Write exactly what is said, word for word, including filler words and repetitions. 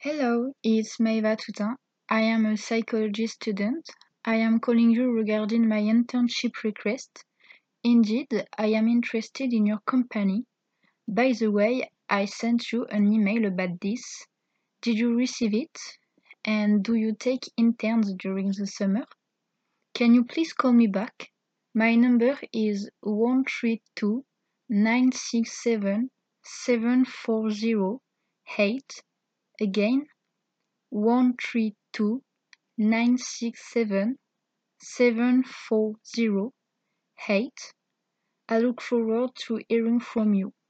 Hello, it's Maeva Toutain. I am a psychology student. I am calling you regarding my internship request. Indeed, I am interested in your company. By the way, I sent you an email about this. Did you receive it? And do you take interns during the summer? Can you please call me back? My number is one three two, nine six seven, seven four zero eight. Again, one three two, nine six seven, seven four zero eight. I look forward to hearing from you.